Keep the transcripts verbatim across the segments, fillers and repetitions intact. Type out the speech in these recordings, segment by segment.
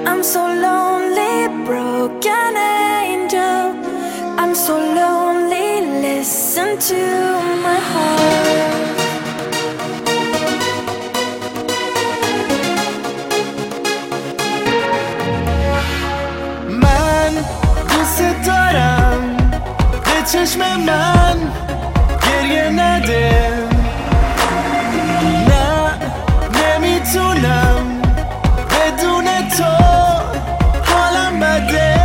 I'm so lonely, broken angel. I'm so lonely, listen to my heart. من دوست دارم به چشم من گریه نده. نه نمیتونم بدون تو حالم بده.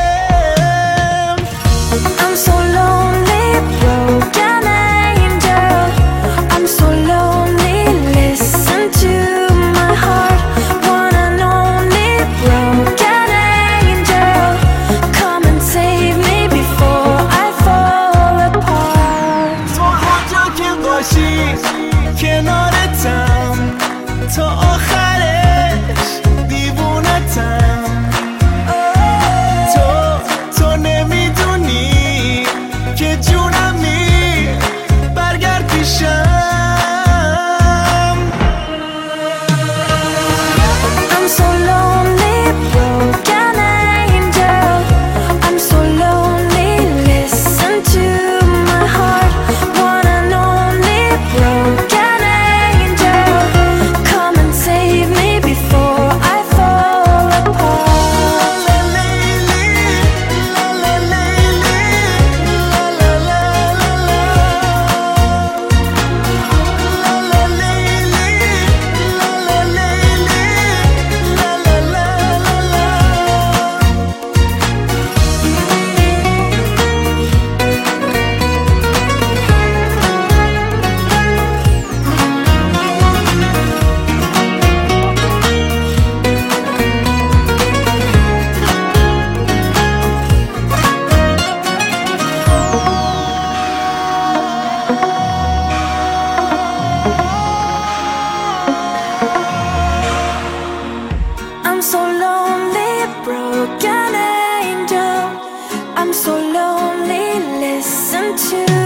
I'm so lonely, broken angel. I'm so lonely, listen to my heart. One and only broken angel. Come and save me before I fall apart. تو هر جا که باشی کنارتم تا آخرش دیوونتم. تو تو نمیدونی که جونمی برگرد پیشم. I'm so lonely, broken angel. I'm so lonely, listen to my heart. One and only broken angel. Come and save me before I fall apart. La layli, la la layli, la la la la la. La la layli, la la layli, la la la la la. I'm so lonely, broken angel. I'm so lonely, listen to